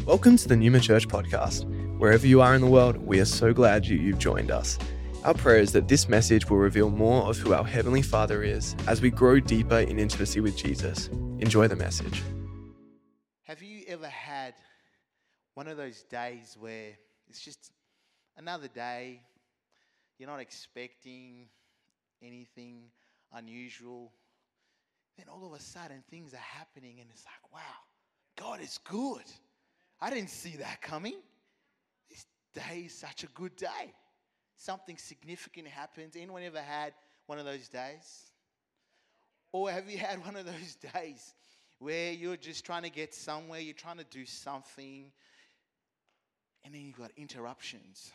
Welcome to the Numa Church podcast. Wherever you are in the world, we are so glad you've joined us. Our prayer is that this message will reveal more of who our Heavenly Father is as we grow deeper in intimacy with Jesus. Enjoy the message. Have you ever had one of those days where it's just another day, you're not expecting anything unusual, then all of a sudden things are happening and it's like, wow, God is good. I didn't see that coming. This day is such a good day. Something significant happens. Anyone ever had one of those days? Or have you had one of those days where you're just trying to get somewhere, you're trying to do something, and then you've got interruptions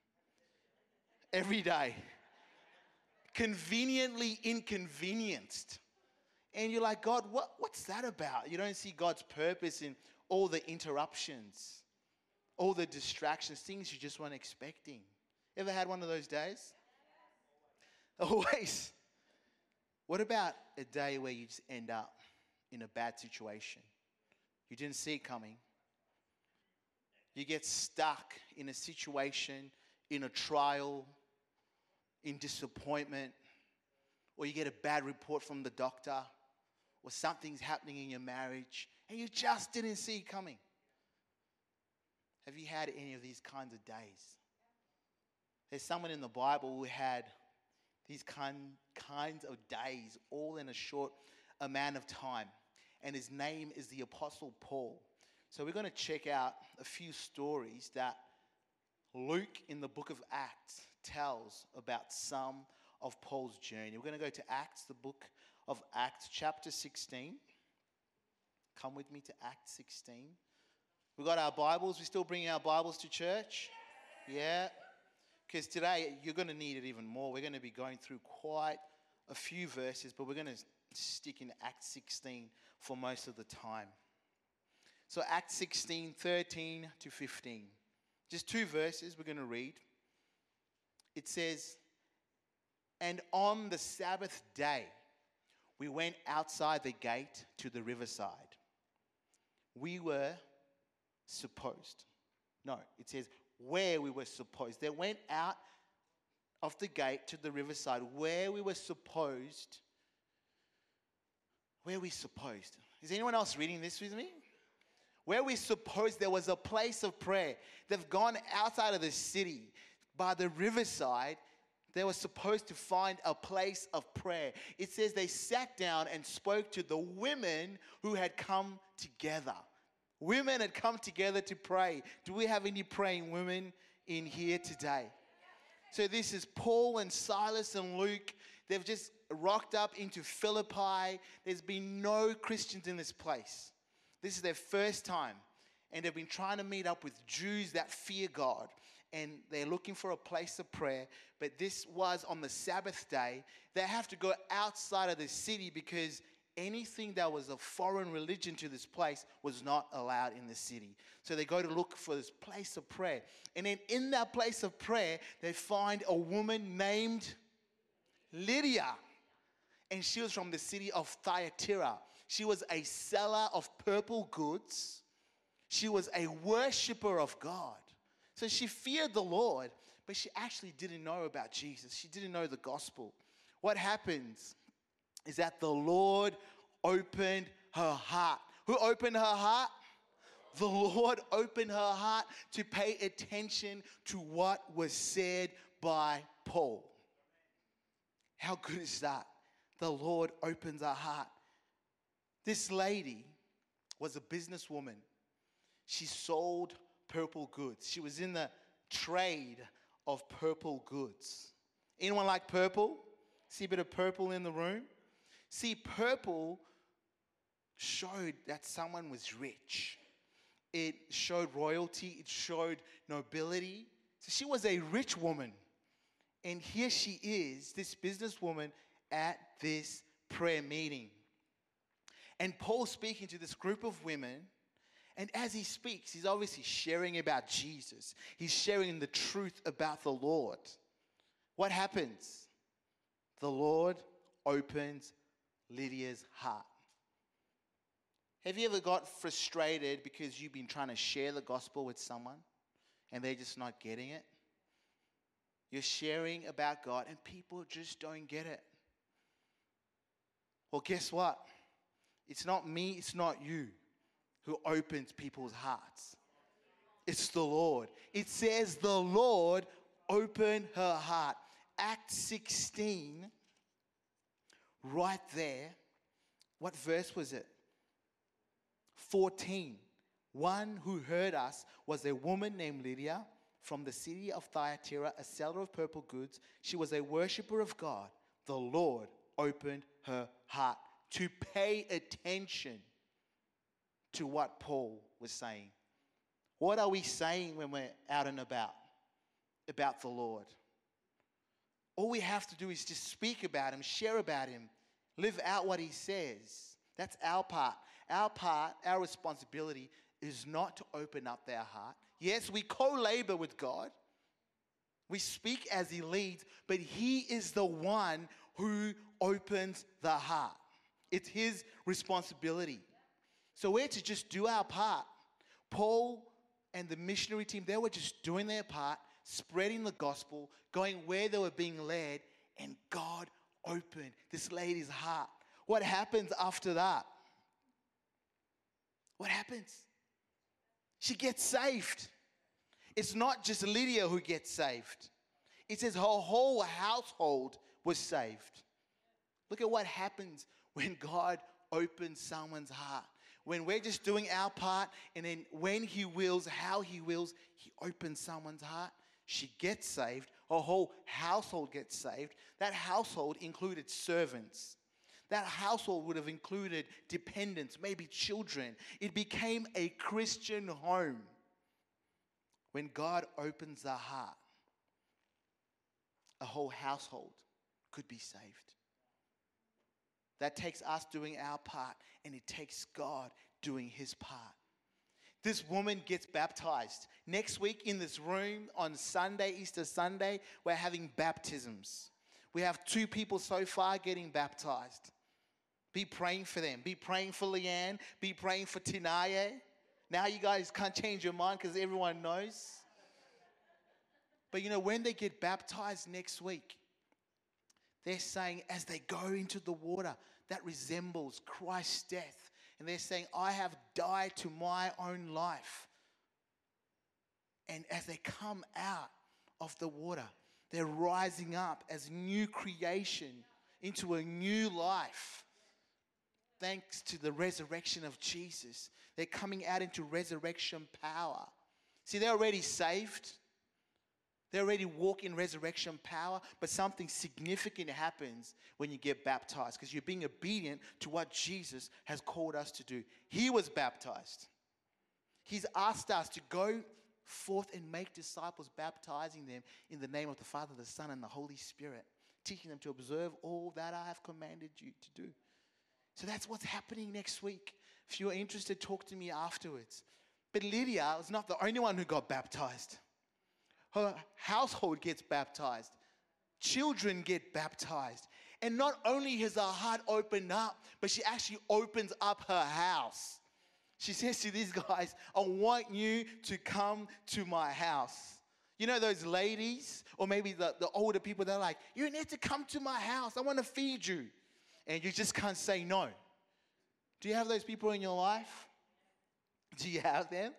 every day, conveniently inconvenienced. And you're like, God, what's that about? You don't see God's purpose in all the interruptions, all the distractions, things you just weren't expecting. Ever had one of those days? Always. What about a day where you just end up in a bad situation? You didn't see it coming. You get stuck in a situation, in a trial, in disappointment, or you get a bad report from the doctor, or something's happening in your marriage, and you just didn't see it coming. Have you had any of these kinds of days? There's someone in the Bible who had these kinds of days all in a short amount of time, and his name is the Apostle Paul. So we're going to check out a few stories that Luke in the book of Acts tells about some of Paul's journey. We're going to go to Acts, the book of Acts, chapter 16. Come with me to Acts 16. We've got our Bibles. We're still bringing our Bibles to church. Yeah. Because today you're going to need it even more. We're going to be going through quite a few verses, but we're going to stick in Acts 16 for most of the time. So Acts 16, 13 to 15. Just two verses we're going to read. It says, "And on the Sabbath day, we went outside the gate to the riverside. We were supposed." No, it says where we were supposed. They went out of the gate to the riverside where we were supposed. Where we supposed. Is anyone else reading this with me? Where we supposed there was a place of prayer. They've gone outside of the city by the riverside. They were supposed to find a place of prayer. It says they sat down and spoke to the women who had come together. Women had come together to pray. Do we have any praying women in here today? So this is Paul and Silas and Luke. They've just rocked up into Philippi. There's been no Christians in this place. This is their first time. And they've been trying to meet up with Jews that fear God. And they're looking for a place of prayer. But this was on the Sabbath day. They have to go outside of the city because anything that was a foreign religion to this place was not allowed in the city. So they go to look for this place of prayer. And then in that place of prayer, they find a woman named Lydia. And she was from the city of Thyatira. She was a seller of purple goods. She was a worshiper of God. So she feared the Lord, but she actually didn't know about Jesus. She didn't know the gospel. What happens is that the Lord opened her heart. Who opened her heart? The Lord opened her heart to pay attention to what was said by Paul. How good is that? The Lord opens her heart. This lady was a businesswoman. She sold purple goods. She was in the trade of purple goods. Anyone like purple? See a bit of purple in the room? See, purple showed that someone was rich. It showed royalty. It showed nobility. So she was a rich woman. And here she is, this businesswoman at this prayer meeting. And Paul's speaking to this group of women. And as he speaks, he's obviously sharing about Jesus. He's sharing the truth about the Lord. What happens? The Lord opens Lydia's heart. Have you ever got frustrated because you've been trying to share the gospel with someone and they're just not getting it? You're sharing about God and people just don't get it. Well, guess what? It's not me, it's not you who opens people's hearts. It's the Lord. It says the Lord opened her heart. Acts 16, right there. What verse was it? 14. One who heard us was a woman named Lydia from the city of Thyatira, a seller of purple goods. She was a worshiper of God. The Lord opened her heart to pay attention to what Paul was saying. What are we saying when we're out and about the Lord? All we have to do is just speak about Him, share about Him, live out what He says. That's our part. Our part, our responsibility is not to open up their heart. Yes, we co-labor with God. We speak as He leads, but He is the one who opens the heart. It's His responsibility. So we're to just do our part. Paul and the missionary team, they were just doing their part, spreading the gospel, going where they were being led, and God opened this lady's heart. What happens after that? What happens? She gets saved. It's not just Lydia who gets saved. It says her whole household was saved. Look at what happens when God opens someone's heart. When we're just doing our part, and then when He wills, how He wills, He opens someone's heart. She gets saved. Her whole household gets saved. That household included servants. That household would have included dependents, maybe children. It became a Christian home. When God opens the heart, a whole household could be saved. That takes us doing our part, and it takes God doing His part. This woman gets baptized. Next week in this room on Sunday, Easter Sunday, we're having baptisms. We have 2 people so far getting baptized. Be praying for them. Be praying for Leanne. Be praying for Tinaye. Now you guys can't change your mind because everyone knows. But when they get baptized next week, they're saying as they go into the water, that resembles Christ's death. And they're saying, I have died to my own life. And as they come out of the water, they're rising up as new creation into a new life. Thanks to the resurrection of Jesus. They're coming out into resurrection power. See, they're already saved. They already walk in resurrection power, but something significant happens when you get baptized because you're being obedient to what Jesus has called us to do. He was baptized. He's asked us to go forth and make disciples, baptizing them in the name of the Father, the Son, and the Holy Spirit, teaching them to observe all that I have commanded you to do. So that's what's happening next week. If you're interested, talk to me afterwards. But Lydia was not the only one who got baptized. Her household gets baptized. Children get baptized. And not only has her heart opened up, but she actually opens up her house. She says to these guys, I want you to come to my house. You know those ladies, or maybe the older people, they're like, you need to come to my house. I want to feed you. And you just can't say no. Do you have those people in your life? Do you have them?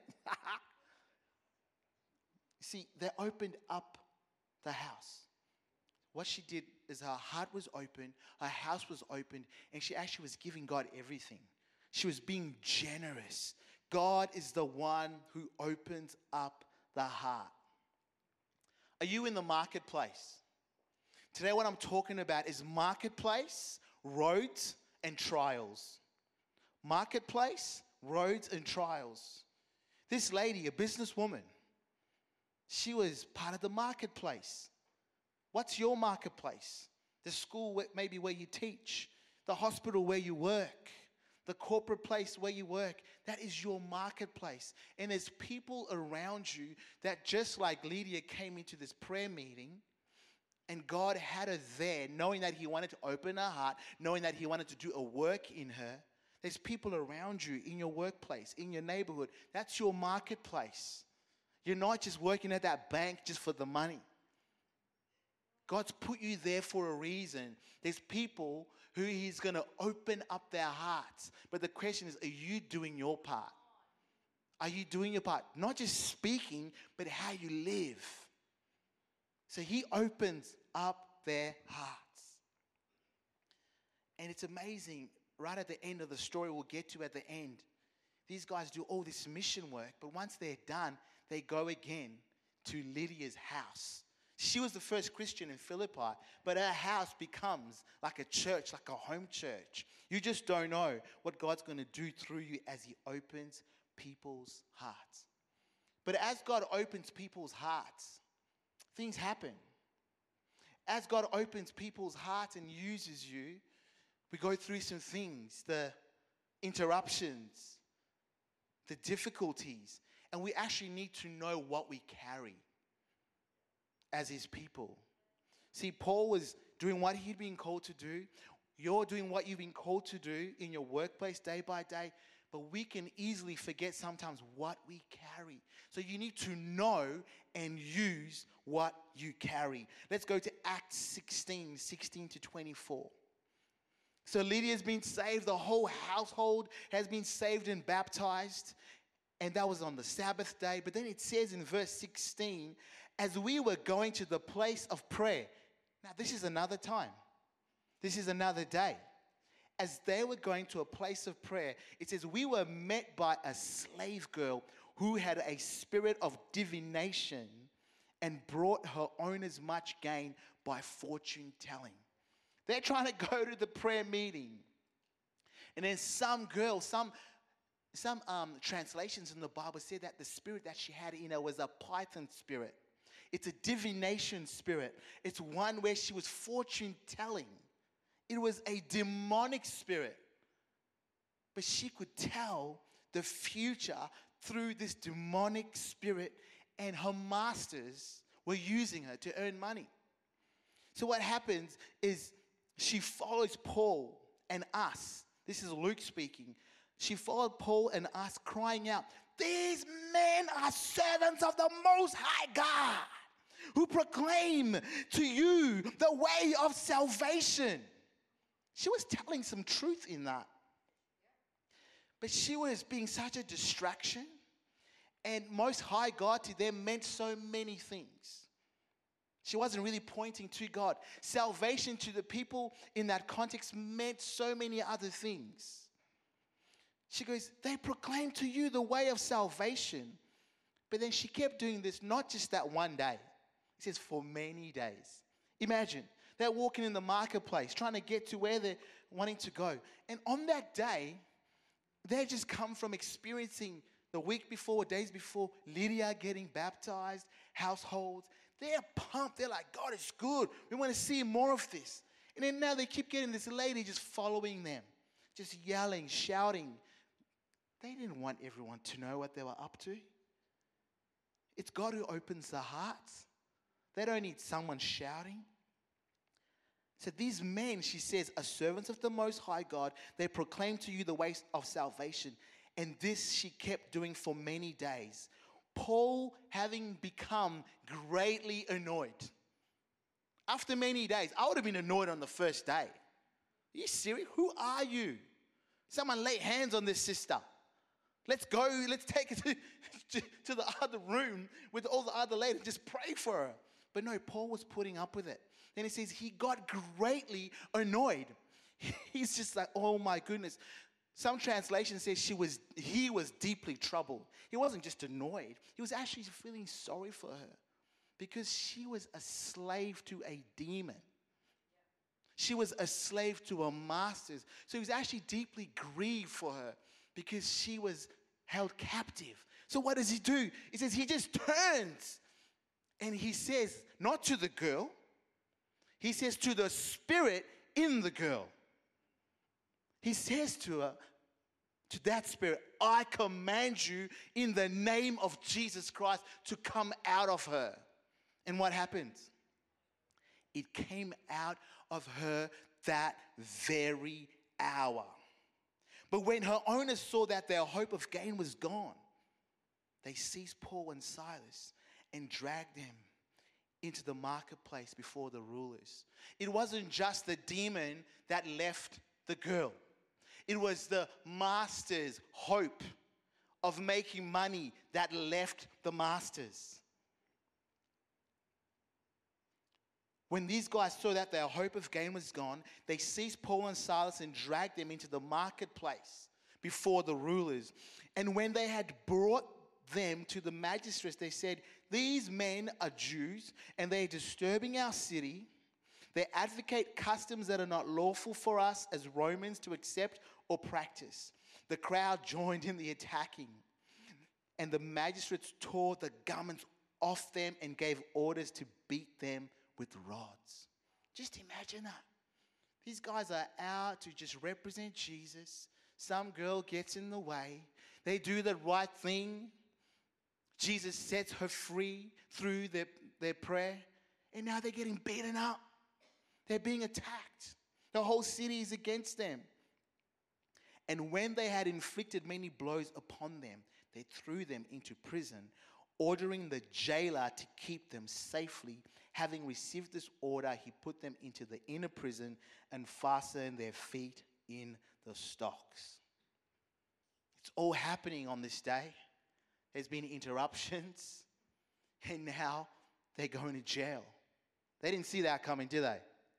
See, they opened up the house. What she did is her heart was open, her house was opened, and she actually was giving God everything. She was being generous. God is the one who opens up the heart. Are you in the marketplace? Today what I'm talking about is marketplace, roads, and trials. Marketplace, roads, and trials. This lady, a businesswoman, she was part of the marketplace. What's your marketplace? The school maybe where you teach, the hospital where you work, the corporate place where you work. That is your marketplace. And there's people around you that just like Lydia came into this prayer meeting and God had her there knowing that He wanted to open her heart, knowing that He wanted to do a work in her. There's people around you in your workplace, in your neighborhood. That's your marketplace. You're not just working at that bank just for the money. God's put you there for a reason. There's people who He's going to open up their hearts. But the question is, are you doing your part? Are you doing your part? Not just speaking, but how you live. So He opens up their hearts. And it's amazing, right at the end of the story we'll get to at the end, these guys do all this mission work, but once they're done, they go again to Lydia's house. She was the first Christian in Philippi, but her house becomes like a church, like a home church. You just don't know what God's going to do through you as He opens people's hearts. But as God opens people's hearts, things happen. As God opens people's hearts and uses you, we go through some things, the interruptions, the difficulties, and we actually need to know what we carry as His people. See, Paul was doing what he'd been called to do. You're doing what you've been called to do in your workplace day by day, but we can easily forget sometimes what we carry. So you need to know and use what you carry. Let's go to Acts 16 to 24. So Lydia's been saved. The whole household has been saved and baptized. And that was on the Sabbath day. But then it says in verse 16, as we were going to the place of prayer. Now this is another time. This is another day. As they were going to a place of prayer, it says we were met by a slave girl who had a spirit of divination and brought her owners much gain by fortune telling. They're trying to go to the prayer meeting. And then some girl, some translations in the Bible said that the spirit that she had in her was a python spirit. It's a divination spirit. It's one where she was fortune telling. It was a demonic spirit. But she could tell the future through this demonic spirit, and her masters were using her to earn money. So what happens is she follows Paul and us. This is Luke speaking. She followed Paul and us, crying out, "These men are servants of the Most High God, who proclaim to you the way of salvation." She was telling some truth in that. But she was being such a distraction. And Most High God to them meant so many things. She wasn't really pointing to God. Salvation to the people in that context meant so many other things. She goes, they proclaim to you the way of salvation. But then she kept doing this, not just that one day. It says for many days. Imagine, they're walking in the marketplace, trying to get to where they're wanting to go. And on that day, they just come from experiencing the week before, days before, Lydia getting baptized, households. They're pumped. They're like, God is good. We want to see more of this. And then now they keep getting this lady just following them, just yelling, shouting. They didn't want everyone to know what they were up to. It's God who opens the hearts. They don't need someone shouting. So these men, she says, are servants of the Most High God. They proclaim to you the way of salvation. And this she kept doing for many days. Paul having become greatly annoyed. After many days, I would have been annoyed on the first day. Are you serious? Who are you? Someone lay hands on this sister. Let's go, let's take her to the other room with all the other ladies. Just pray for her. But no, Paul was putting up with it. Then it says he got greatly annoyed. He's just like, oh my goodness. Some translations say he was deeply troubled. He wasn't just annoyed. He was actually feeling sorry for her because she was a slave to a demon. She was a slave to her masters. So he was actually deeply grieved for her because she was held captive. So what does he do? He says he just turns and he says, not to the girl, he says to the spirit in the girl. He says to her, to that spirit, I command you in the name of Jesus Christ to come out of her. And what happens? It came out of her that very hour. But when her owners saw that their hope of gain was gone, they seized Paul and Silas and dragged them into the marketplace before the rulers. It wasn't just the demon that left the girl. It was the master's hope of making money that left the masters. When these guys saw that their hope of gain was gone, they seized Paul and Silas and dragged them into the marketplace before the rulers. And when they had brought them to the magistrates, they said, "These men are Jews, and they are disturbing our city. They advocate customs that are not lawful for us as Romans to accept or practice." The crowd joined in the attacking, and the magistrates tore the garments off them and gave orders to beat them with rods. Just imagine that. These guys are out to just represent Jesus. Some girl gets in the way. They do the right thing. Jesus sets her free through their prayer. And now they're getting beaten up. They're being attacked. The whole city is against them. And when they had inflicted many blows upon them, they threw them into prison, ordering the jailer to keep them safely. Having received this order, he put them into the inner prison and fastened their feet in the stocks. It's all happening on this day. There's been interruptions, and now they're going to jail. They didn't see that coming, did they?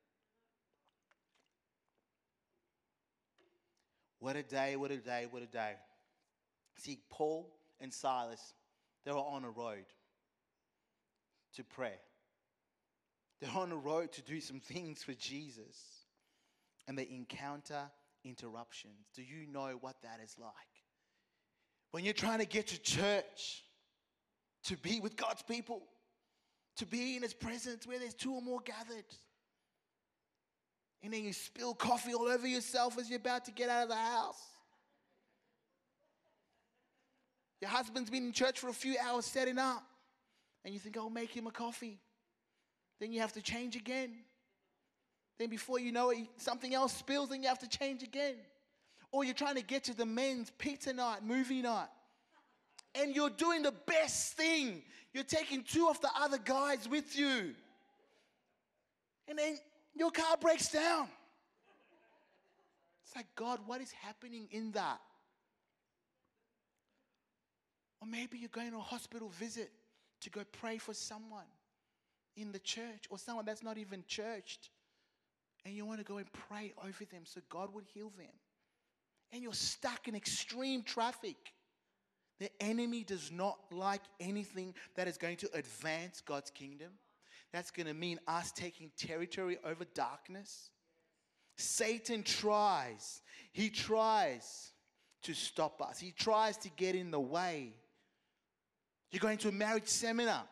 What a day, what a day, what a day. See, Paul and Silas, they were on a road to pray. They're on a road to do some things for Jesus. And they encounter interruptions. Do you know what that is like? When you're trying to get to church, to be with God's people, to be in His presence where there's two or more gathered. And then you spill coffee all over yourself as you're about to get out of the house. Your husband's been in church for a few hours setting up. And you think, I'll make him a coffee. Then you have to change again. Then before you know it, something else spills and you have to change again. Or you're trying to get to the men's pizza night, movie night. And you're doing the best thing. You're taking two of the other guys with you. And then your car breaks down. It's like, God, what is happening in that? Or maybe you're going to a hospital visit to go pray for someone in the church or someone that's not even churched. And you want to go and pray over them so God would heal them. And you're stuck in extreme traffic. The enemy does not like anything that is going to advance God's kingdom. That's going to mean us taking territory over darkness. Satan tries. He tries to stop us. He tries to get in the way. You're going to a marriage seminar.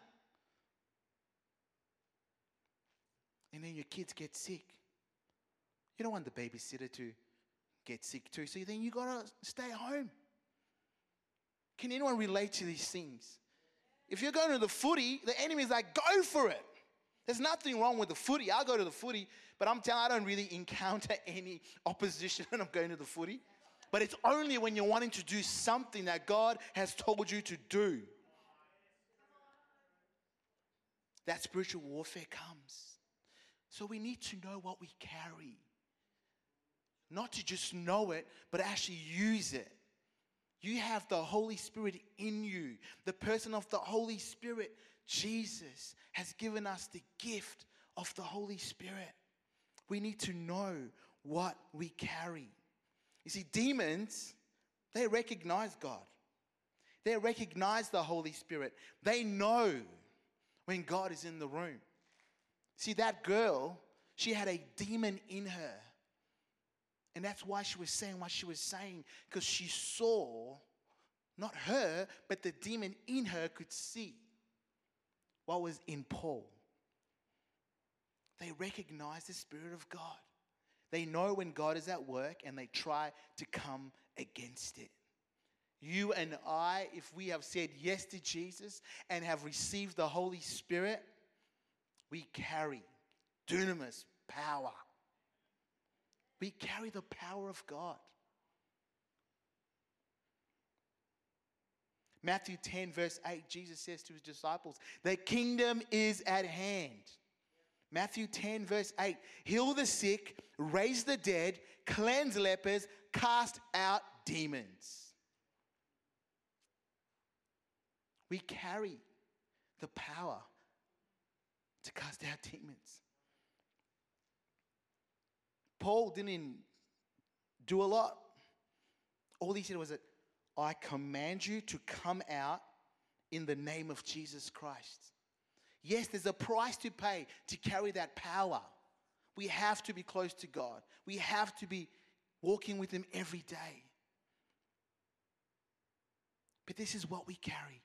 And then your kids get sick. You don't want the babysitter to get sick too. So then you got to stay home. Can anyone relate to these things? If you're going to the footy, the enemy is like, go for it. There's nothing wrong with the footy. I'll go to the footy, but I'm telling you, I don't really encounter any opposition when I'm going to the footy. But it's only when you're wanting to do something that God has told you to do that spiritual warfare comes. So we need to know what we carry. Not to just know it, but actually use it. You have the Holy Spirit in you. The person of the Holy Spirit, Jesus, has given us the gift of the Holy Spirit. We need to know what we carry. You see, demons, they recognize God. They recognize the Holy Spirit. They know when God is in the room. See, that girl, she had a demon in her. And that's why she was saying what she was saying, because she saw, not her, but the demon in her could see what was in Paul. They recognize the Spirit of God. They know when God is at work and they try to come against it. You and I, if we have said yes to Jesus and have received the Holy Spirit, we carry dunamis, power. We carry the power of God. Matthew 10 verse 8, Jesus says to his disciples, the kingdom is at hand. Matthew 10 verse 8, heal the sick, raise the dead, cleanse lepers, cast out demons. We carry the power to cast out demons. Paul didn't do a lot. All he said was that, I command you to come out in the name of Jesus Christ. Yes, there's a price to pay to carry that power. We have to be close to God. We have to be walking with Him every day. But this is what we carry.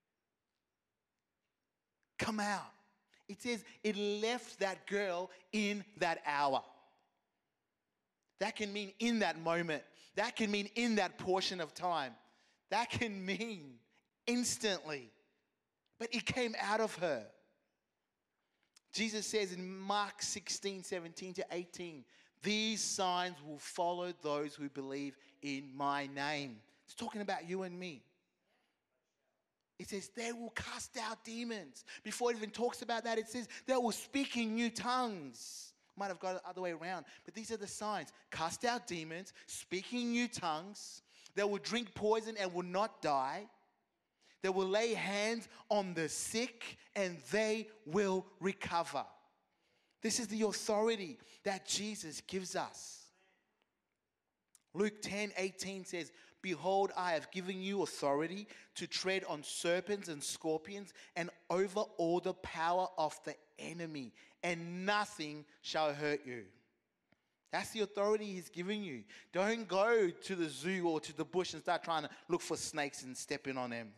Come out. It says it left that girl in that hour. That can mean in that moment. That can mean in that portion of time. That can mean instantly. But it came out of her. Jesus says in Mark 16, 17 to 18, these signs will follow those who believe in my name. It's talking about you and me. It says they will cast out demons. Before it even talks about that, it says they will speak in new tongues. Might have got it the other way around. But these are the signs. Cast out demons, speaking new tongues. They will drink poison and will not die. They will lay hands on the sick and they will recover. This is the authority that Jesus gives us. Luke 10:18 says, behold, I have given you authority to tread on serpents and scorpions and over all the power of the enemy, and nothing shall hurt you. That's the authority He's giving you. Don't go to the zoo or to the bush and start trying to look for snakes and step in on them.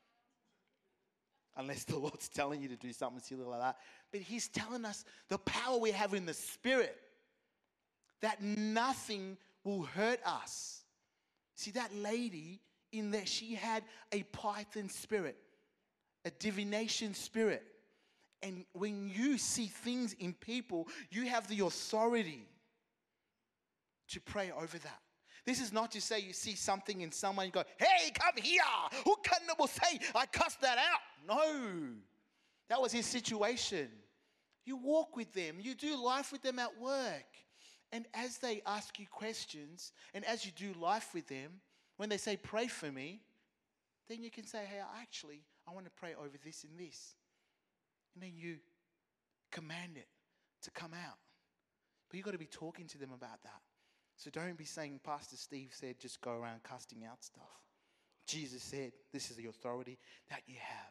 Unless the Lord's telling you to do something silly like that. But He's telling us the power we have in the Spirit, that nothing will hurt us. See, that lady in there, she had a python spirit, a divination spirit. And when you see things in people, you have the authority to pray over that. This is not to say you see something in someone, you go, hey, come here. Who can say I cussed that out? No. That was his situation. You walk with them. You do life with them at work. And as they ask you questions, and as you do life with them, when they say, pray for me, then you can say, hey, I want to pray over this and this. And then you command it to come out. But you've got to be talking to them about that. So don't be saying, Pastor Steve said, just go around casting out stuff. Jesus said, this is the authority that you have.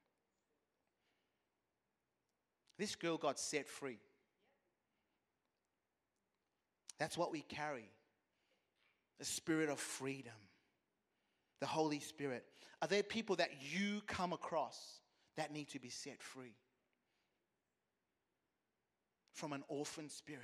This girl got set free. That's what we carry. The spirit of freedom. The Holy Spirit. Are there people that you come across that need to be set free from an orphan spirit,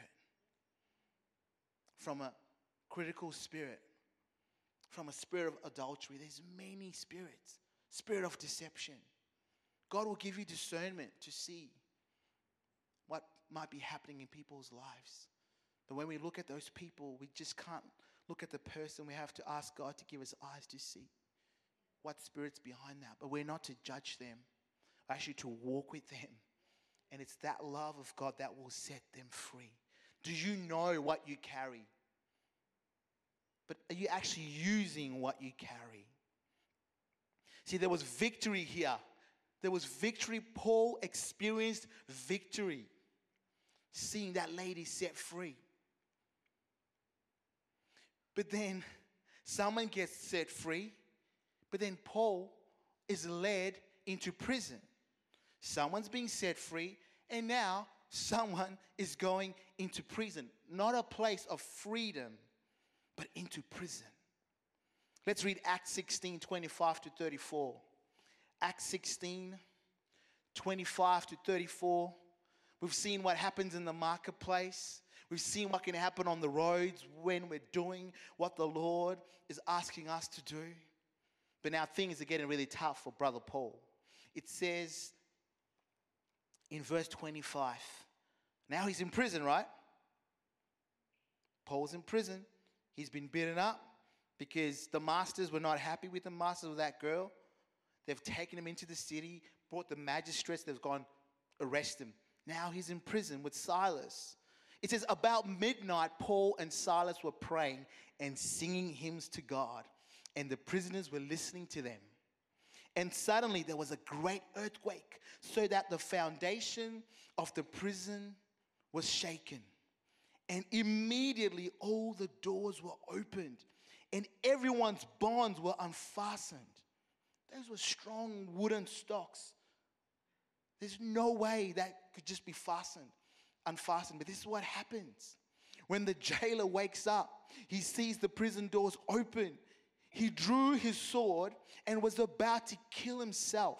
from a critical spirit, from a spirit of adultery? There's many spirits. Spirit of deception. God will give you discernment to see what might be happening in people's lives. But when we look at those people, we just can't look at the person. We have to ask God to give us eyes to see what spirit's behind that. But we're not to judge them, actually to walk with them. And it's that love of God that will set them free. Do you know what you carry? But are you actually using what you carry? See, there was victory here. There was victory. Paul experienced victory, seeing that lady set free. But then someone gets set free, but then Paul is led into prison. Someone's being set free, and now someone is going into prison. Not a place of freedom, but into prison. Let's read Acts 16, 25 to 34. Acts 16, 25 to 34. We've seen what happens in the marketplace. We've seen what can happen on the roads when we're doing what the Lord is asking us to do. But now things are getting really tough for Brother Paul. It says in verse 25, now he's in prison, right? Paul's in prison. He's been beaten up because the masters were not happy with the masters of that girl. They've taken him into the city, brought the magistrates, they've gone, arrest him. Now he's in prison with Silas. It says, about midnight, Paul and Silas were praying and singing hymns to God, and the prisoners were listening to them. And suddenly there was a great earthquake, so that the foundation of the prison was shaken. And immediately all the doors were opened, and everyone's bonds were unfastened. Those were strong wooden stocks. There's no way that could just be unfastened. But this is what happens. When the jailer wakes up, he sees the prison doors open. He drew his sword and was about to kill himself,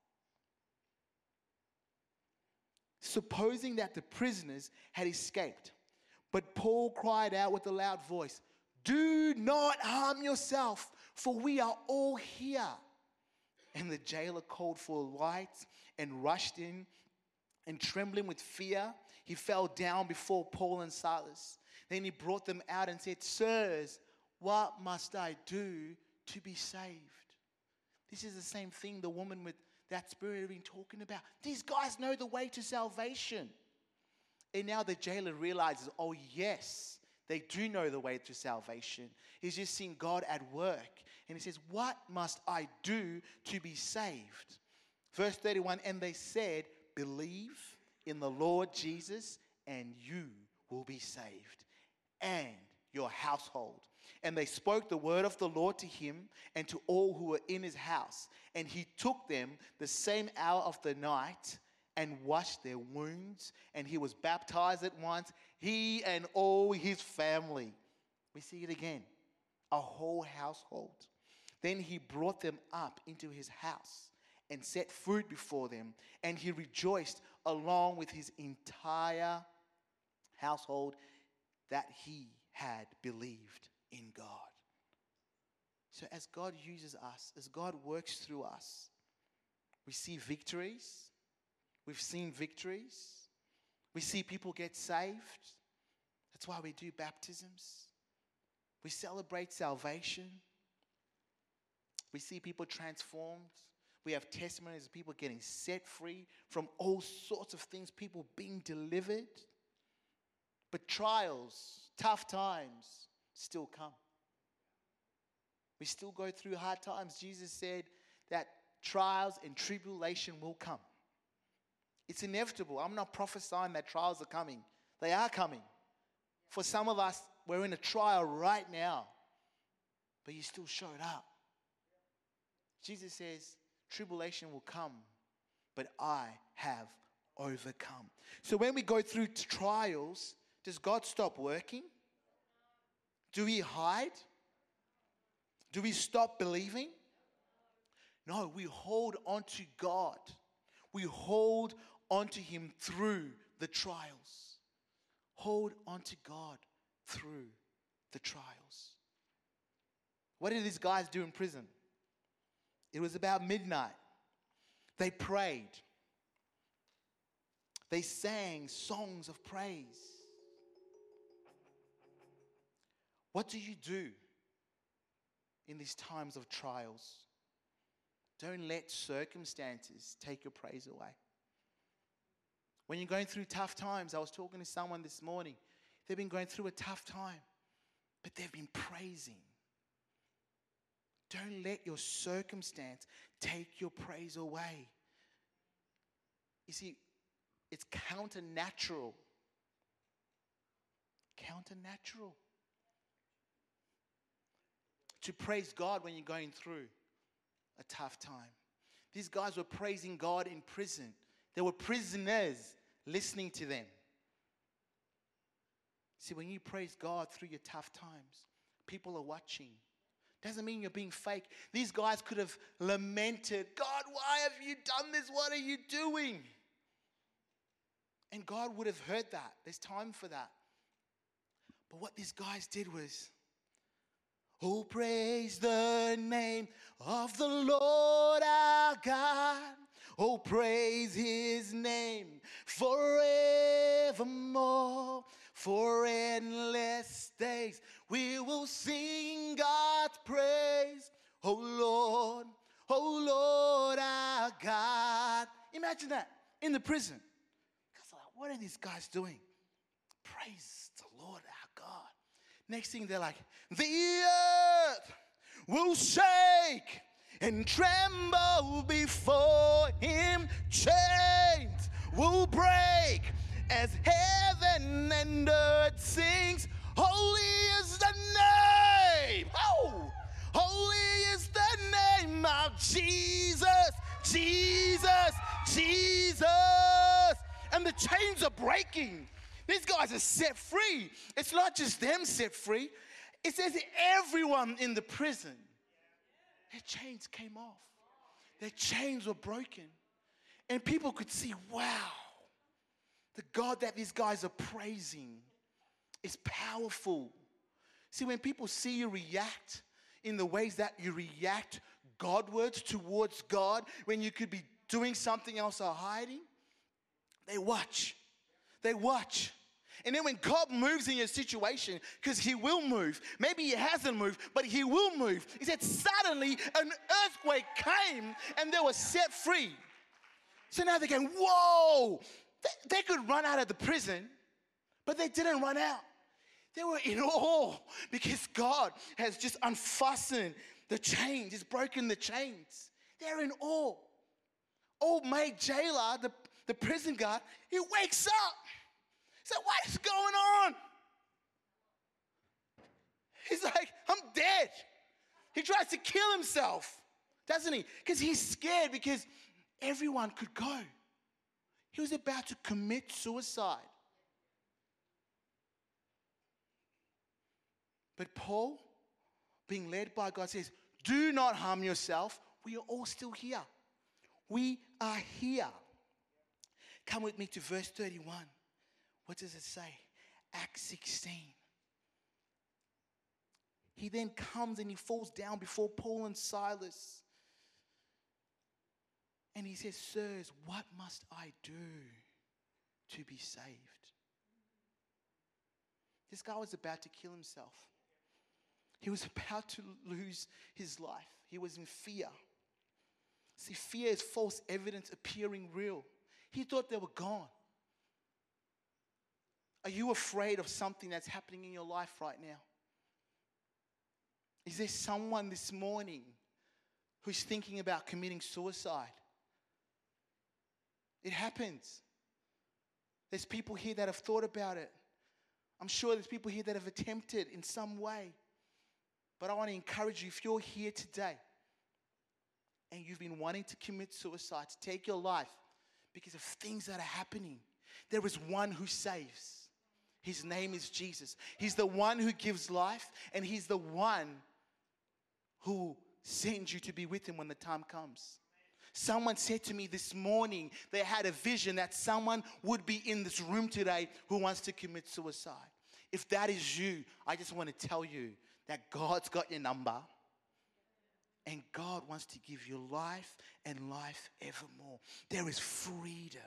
supposing that the prisoners had escaped. But Paul cried out with a loud voice, "Do not harm yourself, for we are all here." And the jailer called for lights and rushed in, and trembling with fear, he fell down before Paul and Silas. Then he brought them out and said, "Sirs, what must I do to be saved?" This is the same thing the woman with that spirit have been talking about. These guys know the way to salvation. And now the jailer realizes, oh yes, they do know the way to salvation. He's just seen God at work. And he says, what must I do to be saved? Verse 31, and they said, believe in the Lord Jesus and you will be saved, and your household. And they spoke the word of the Lord to him and to all who were in his house. And he took them the same hour of the night and washed their wounds. And he was baptized at once, he and all his family. We see it again, a whole household. Then he brought them up into his house and set food before them. And he rejoiced along with his entire household that he had believed in God. So as God uses us, as God works through us, we see victories. We've seen victories. We see people get saved. That's why we do baptisms. We celebrate salvation. We see people transformed. We have testimonies of people getting set free from all sorts of things, people being delivered. But trials, tough times still come. We still go through hard times. Jesus said that trials and tribulation will come. It's inevitable. I'm not prophesying that trials are coming. They are coming. For some of us, we're in a trial right now, but you still showed up. Jesus says, tribulation will come, but I have overcome. So when we go through trials, does God stop working? Do we hide? Do we stop believing? No, we hold on to God. We hold on to him through the trials. Hold on to God through the trials. What did these guys do in prison? It was about midnight. They prayed. They sang songs of praise. What do you do in these times of trials? Don't let circumstances take your praise away. When you're going through tough times, I was talking to someone this morning. They've been going through a tough time, but they've been praising. Don't let your circumstance take your praise away. You see, it's counternatural. Counternatural to praise God when you're going through a tough time. These guys were praising God in prison. There were prisoners listening to them. See, when you praise God through your tough times, people are watching. Doesn't mean you're being fake. These guys could have lamented, God, why have you done this? What are you doing? And God would have heard that. There's time for that. But what these guys did was, oh, praise the name of the Lord our God. Oh, praise his name forevermore. For endless days we will sing God's praise. Oh Lord, Oh Lord our God. Imagine that in the prison. God's like, what are these guys doing? Praise the Lord our God. Next thing they're like, the earth will shake and tremble before him. Chains will break as heaven and earth sings. Holy is the name. Oh, holy is the name of Jesus, Jesus, Jesus. And the chains are breaking. These guys are set free. It's not just them set free. It says everyone in the prison, their chains came off. Their chains were broken. And people could see, wow, the God that these guys are praising is powerful. See, when people see you react in the ways that you react Godwards towards God, when you could be doing something else or hiding, they watch. They watch. And then when God moves in your situation, because he will move, maybe he hasn't moved, but he will move. He said suddenly an earthquake came and they were set free. So now they're going, whoa. They could run out of the prison, but they didn't run out. They were in awe because God has just unfastened the chains. He's broken the chains. They're in awe. Old mate jailer, the prison guard, he wakes up. He said, what is going on? He's like, I'm dead. He tries to kill himself, doesn't he? Because he's scared because everyone could go. He was about to commit suicide. But Paul, being led by God, says, do not harm yourself. We are all still here. We are here. Come with me to verse 31. What does it say? Acts 16. He then comes and he falls down before Paul and Silas. And he says, sirs, what must I do to be saved? This guy was about to kill himself. He was about to lose his life. He was in fear. See, fear is false evidence appearing real. He thought they were gone. Are you afraid of something that's happening in your life right now? Is there someone this morning who's thinking about committing suicide? It happens. There's people here that have thought about it. I'm sure there's people here that have attempted in some way. But I want to encourage you, if you're here today and you've been wanting to commit suicide, to take your life because of things that are happening, there is one who saves. His name is Jesus. He's the one who gives life, and he's the one who sends you to be with him when the time comes. Someone said to me this morning, they had a vision that someone would be in this room today who wants to commit suicide. If that is you, I just want to tell you that God's got your number, and God wants to give you life and life evermore. There is freedom.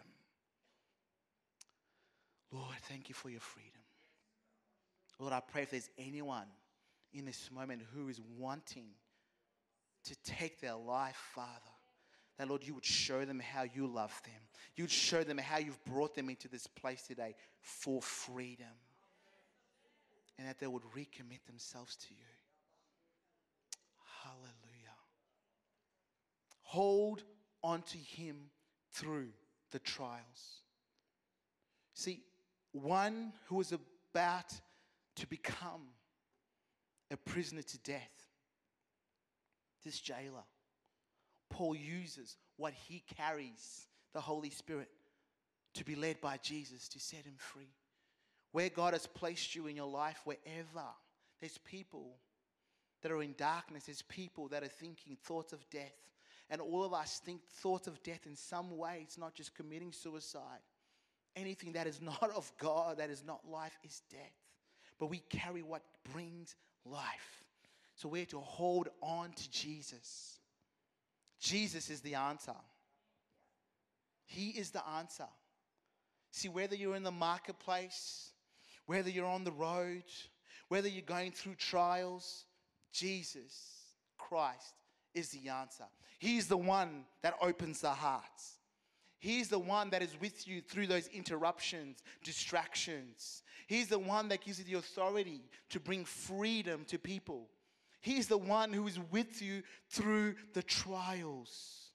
Lord, thank you for your freedom. Lord, I pray if there's anyone in this moment who is wanting to take their life, Father, that, Lord, you would show them how you love them. You would show them how you've brought them into this place today for freedom. And that they would recommit themselves to you. Hallelujah. Hold on to him through the trials. See, one who was about to become a prisoner to death, this jailer, Paul uses what he carries, the Holy Spirit, to be led by Jesus to set him free. Where God has placed you in your life, wherever, there's people that are in darkness. There's people that are thinking thoughts of death. And all of us think thoughts of death in some way. It's not just committing suicide. Anything that is not of God, that is not life, is death. But we carry what brings life. So we're to hold on to Jesus. Jesus is the answer. He is the answer. See, whether you're in the marketplace, whether you're on the road, whether you're going through trials, Jesus Christ is the answer. He's the one that opens the hearts. He's the one that is with you through those interruptions, distractions. He's the one that gives you the authority to bring freedom to people. He's the one who is with you through the trials.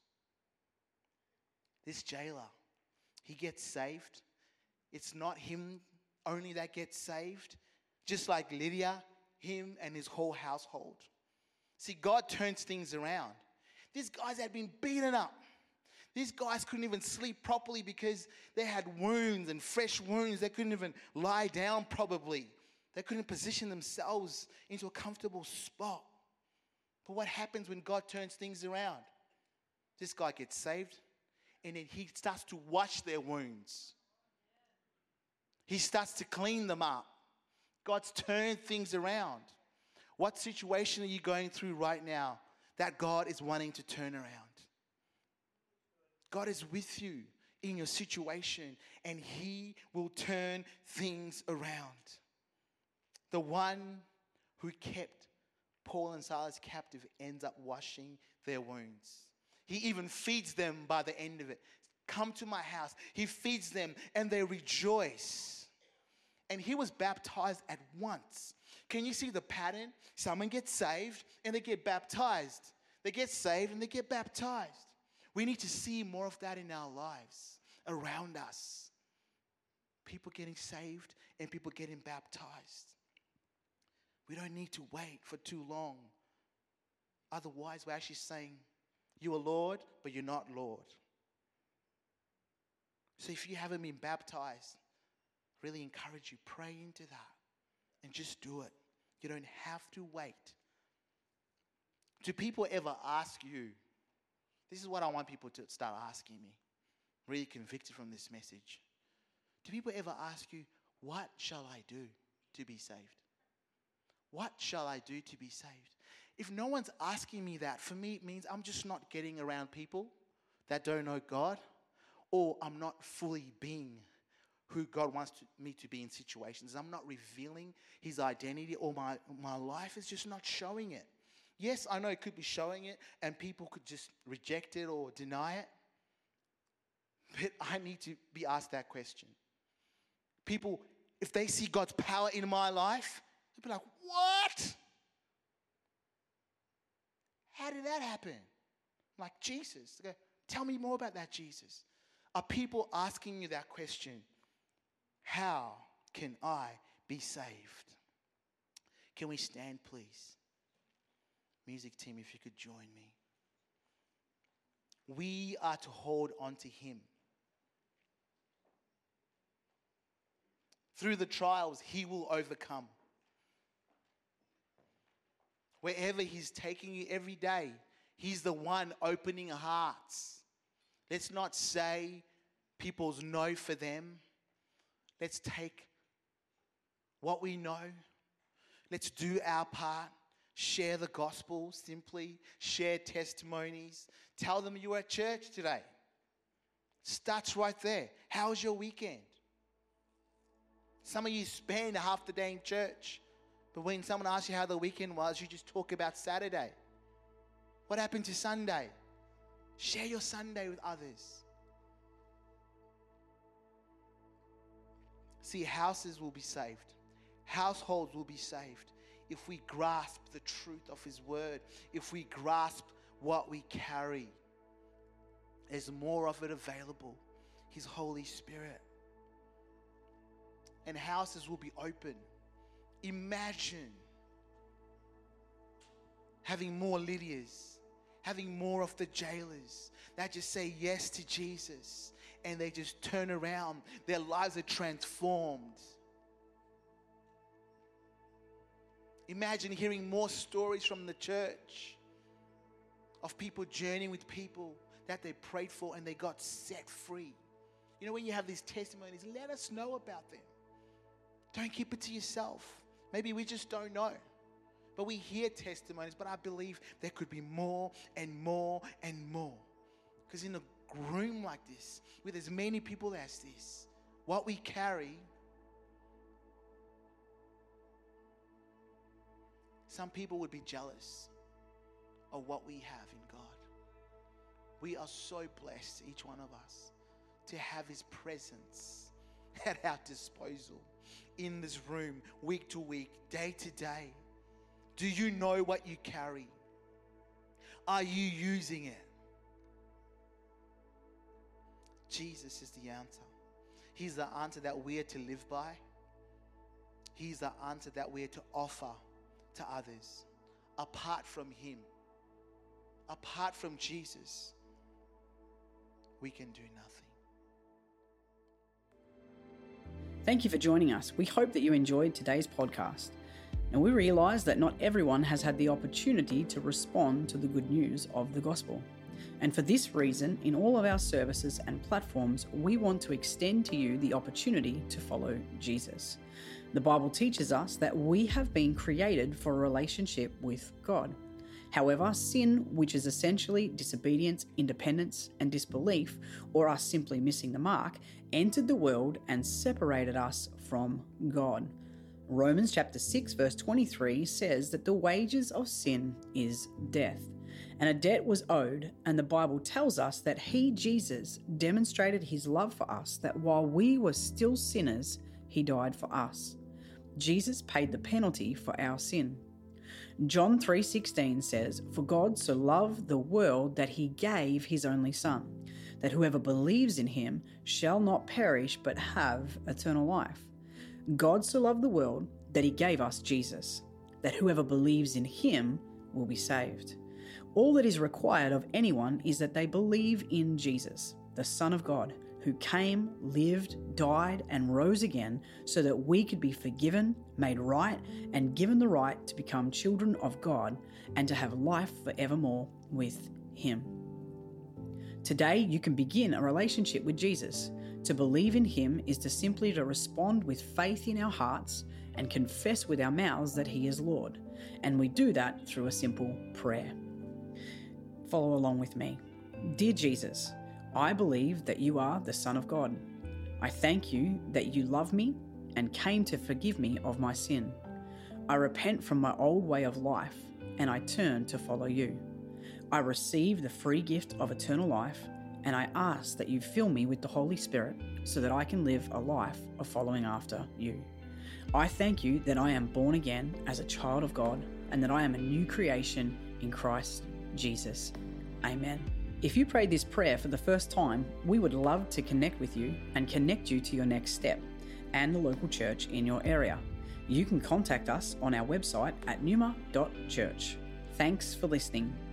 This jailer, he gets saved. It's not him only that gets saved. Just like Lydia, him and his whole household. See, God turns things around. These guys had been beaten up. These guys couldn't even sleep properly because they had wounds and fresh wounds. They couldn't even lie down probably. They couldn't position themselves into a comfortable spot. But what happens when God turns things around? This guy gets saved, and then he starts to wash their wounds. He starts to clean them up. God's turned things around. What situation are you going through right now that God is wanting to turn around? God is with you in your situation, and He will turn things around. The one who kept Paul and Silas captive ends up washing their wounds. He even feeds them by the end of it. Come to my house. He feeds them, and they rejoice. And he was baptized at once. Can you see the pattern? Someone gets saved, and they get baptized. They get saved, and they get baptized. We need to see more of that in our lives, around us. People getting saved and people getting baptized. We don't need to wait for too long. Otherwise, we're actually saying, you are Lord, but you're not Lord. So if you haven't been baptized, really encourage you, pray into that and just do it. You don't have to wait. Do people ever ask you? This is what I want people to start asking me. Really convicted from this message. Do people ever ask you, what shall I do to be saved? What shall I do to be saved? If no one's asking me that, for me it means I'm just not getting around people that don't know God, or I'm not fully being who God wants me to be in situations. I'm not revealing His identity, or my life is just not showing it. Yes, I know it could be showing it and people could just reject it or deny it. But I need to be asked that question. People, if they see God's power in my life, they'll be like, what? How did that happen? I'm like, Jesus. They go, tell me more about that, Jesus. Are people asking you that question? How can I be saved? Can we stand, please? Music team, if you could join me. We are to hold on to Him. Through the trials, He will overcome. Wherever He's taking you every day, He's the one opening hearts. Let's not say people's no for them. Let's take what we know. Let's do our part. Share the gospel simply. Share testimonies. Tell them you were at church today. Starts right there. How was your weekend? Some of you spend half the day in church, but when someone asks you how the weekend was, you just talk about Saturday. What happened to Sunday? Share your Sunday with others. See, houses will be saved. Households will be saved if we grasp the truth of His word, if we grasp what we carry. There's more of it available. His Holy Spirit. And houses will be open. Imagine having more Lydias, having more of the jailers that just say yes to Jesus and they just turn around. Their lives are transformed. Imagine hearing more stories from the church of people journeying with people that they prayed for and they got set free. You know, when you have these testimonies, let us know about them. Don't keep it to yourself. Maybe we just don't know. But we hear testimonies, but I believe there could be more and more and more. Because in a room like this, with as many people as this, what we carry, some people would be jealous of what we have in God. We are so blessed, each one of us, to have His presence at our disposal in this room, week to week, day to day. Do you know what you carry? Are you using it? Jesus is the answer. He's the answer that we are to live by. He's the answer that we are to offer to others. Apart from Him, apart from Jesus, we can do nothing. Thank you for joining us. We hope that you enjoyed today's podcast. Now, we realize that not everyone has had the opportunity to respond to the good news of the gospel. And for this reason, in all of our services and platforms, we want to extend to you the opportunity to follow Jesus. The Bible teaches us that we have been created for a relationship with God. However, sin, which is essentially disobedience, independence, and disbelief, or us simply missing the mark, entered the world and separated us from God. Romans chapter 6 verse 23 says that the wages of sin is death. And a debt was owed, and the Bible tells us that He, Jesus, demonstrated His love for us, that while we were still sinners, He died for us. Jesus paid the penalty for our sin. John 3:16 says, "For God so loved the world that He gave His only Son, that whoever believes in Him shall not perish but have eternal life." God so loved the world that He gave us Jesus, that whoever believes in Him will be saved. All that is required of anyone is that they believe in Jesus, the Son of God, who came, lived, died, and rose again so that we could be forgiven, made right, and given the right to become children of God and to have life forevermore with Him. Today, you can begin a relationship with Jesus. To believe in Him is to simply to respond with faith in our hearts and confess with our mouths that He is Lord. And we do that through a simple prayer. Follow along with me. Dear Jesus, I believe that You are the Son of God. I thank You that You love me and came to forgive me of my sin. I repent from my old way of life and I turn to follow You. I receive the free gift of eternal life, and I ask that You fill me with the Holy Spirit so that I can live a life of following after You. I thank You that I am born again as a child of God and that I am a new creation in Christ Jesus. Amen. If you prayed this prayer for the first time, we would love to connect with you and connect you to your next step and the local church in your area. You can contact us on our website at numa.church. Thanks for listening.